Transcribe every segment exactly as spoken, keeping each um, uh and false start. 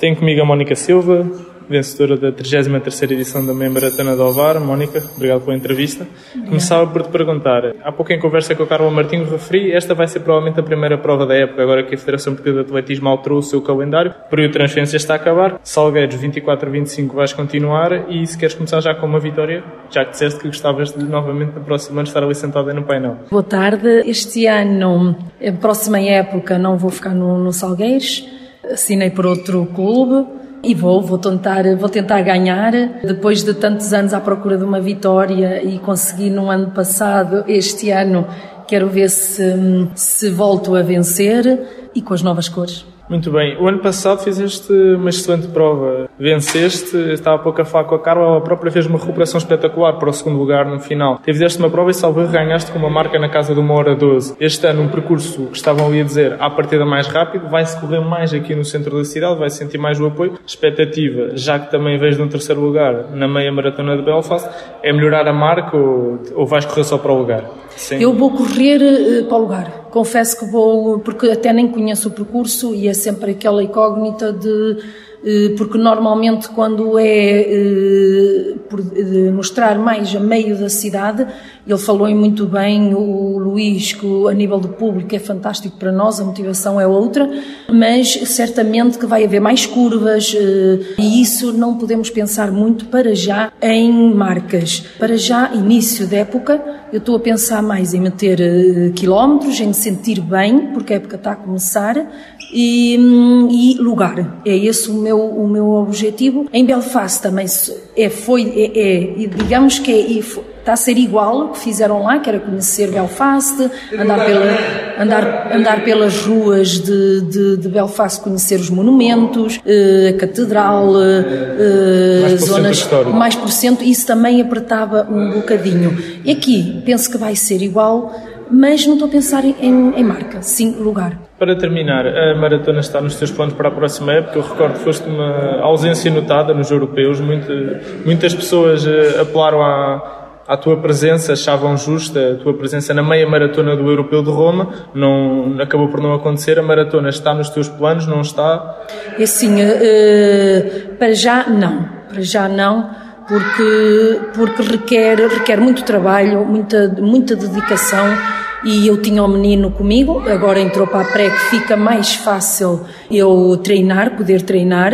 Tenho comigo a Mónica Silva, vencedora da trigésima terceira edição da Meia Maratona de Ovar. Mónica, obrigado pela entrevista. Obrigada. Começava por te perguntar, há pouco em conversa com a Carla Martins referi, esta vai ser provavelmente a primeira prova da época, agora que a Federação Portuguesa de Atletismo alterou o seu calendário, o período de transferência está a acabar, Salgueiros vinte e quatro a vinte e cinco vais continuar, e se queres começar já com uma vitória, já que disseste que gostavas de novamente no próximo ano estar ali sentada no painel. Boa tarde, este ano, a próxima época não vou ficar no, no Salgueiros, assinei por outro clube. E vou, vou tentar, vou tentar ganhar. Depois de tantos anos à procura de uma vitória e consegui no ano passado, este ano quero ver se, se volto a vencer e com as novas cores. Muito bem. O ano passado fizeste uma excelente prova. Venceste, estava há pouco a falar com a Carla, ela própria fez uma recuperação espetacular para o segundo lugar no final. Te fizeste uma prova e salvo ganhaste com uma marca na casa de uma hora doze. Este ano um percurso que estavam ali a dizer à partida mais rápido, vai-se correr mais aqui no centro da cidade, vai sentir mais o apoio. Expectativa, já que também vens de um terceiro lugar na meia maratona de Belfast, é melhorar a marca ou, ou vais correr só para o lugar? Sim. Eu vou correr uh, para o lugar. Confesso que vou, porque até nem conheço o percurso e é sempre aquela incógnita de, porque normalmente quando é por mostrar mais a meio da cidade, ele falou em muito bem, o Luís, que a nível do público é fantástico para nós, a motivação é outra, mas certamente que vai haver mais curvas e isso não podemos pensar muito para já em marcas. Para já, início da época, eu estou a pensar mais em meter quilómetros, em me sentir bem, porque a época está a começar, e, e lugar. É esse o meu, o meu objetivo. Em Belfast também é, foi, é, é, digamos que é, está a ser igual ao que fizeram lá, que era conhecer Belfast, andar, pela, andar, andar pelas ruas de, de, de Belfast, conhecer os monumentos, a catedral, mais zonas mais por cento, isso também apertava um bocadinho. E aqui penso que vai ser igual, mas não estou a pensar em, em marca, sim lugar. Para terminar, a maratona está nos teus planos para a próxima época. Eu recordo que foste uma ausência notada nos europeus. Muito, muitas pessoas apelaram à, à tua presença, achavam justa a tua presença na meia maratona do Europeu de Roma. Não, acabou por não acontecer. A maratona está nos teus planos, não está? É assim, uh, para já não. Para já não. Porque, porque requer, requer muito trabalho, muita, muita dedicação, e eu tinha o menino comigo, agora entrou para a pré, que fica mais fácil eu treinar, poder treinar,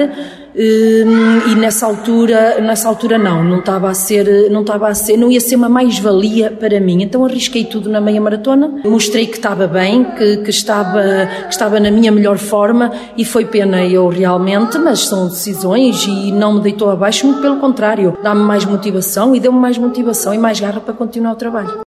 e nessa altura, nessa altura não, não estava a ser, não estava a ser, não ia ser uma mais-valia para mim, então arrisquei tudo na meia maratona, mostrei que estava bem, que, que, estava, que estava na minha melhor forma, e foi pena eu realmente, mas são decisões e não me deitou abaixo, muito pelo contrário, dá-me mais motivação e deu-me mais motivação e mais garra para continuar o trabalho.